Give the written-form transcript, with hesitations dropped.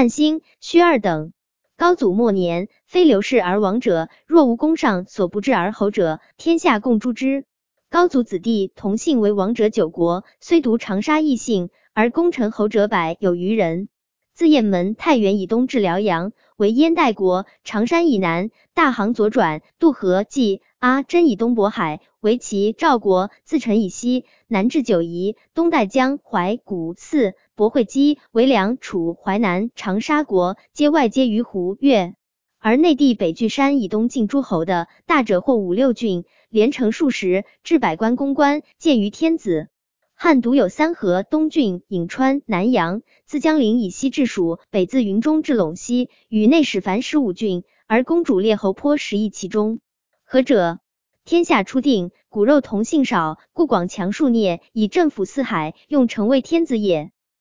汉兴、薛二等。高祖末年，非刘氏而亡者，若无宫上所不治而侯者，天下共诛之。高祖子弟同姓为王者9国，虽独长沙异姓，而功臣侯者100有余人。自雁门、太原以东至辽阳，为燕代国；常山以南，大杭左转，渡河、冀、阿、真以东渤海，为齐、赵国；自陈以西，南至九夷，东带江、淮、谷、泗、博会稽，为梁、楚、淮南、长沙国，皆外接于湖、越。而内地北距山以东尽诸侯的，大者或5、6郡，连城数十，至百官公关，见于天子。汉独有三河、东郡、颍川、南阳，自江陵以西至蜀，北自云中至陇西，与内始凡15郡，而公主列侯颇10邑其中。何者？天下初定，骨肉同姓少，故广强数孽，以政府四海，用成为天子也。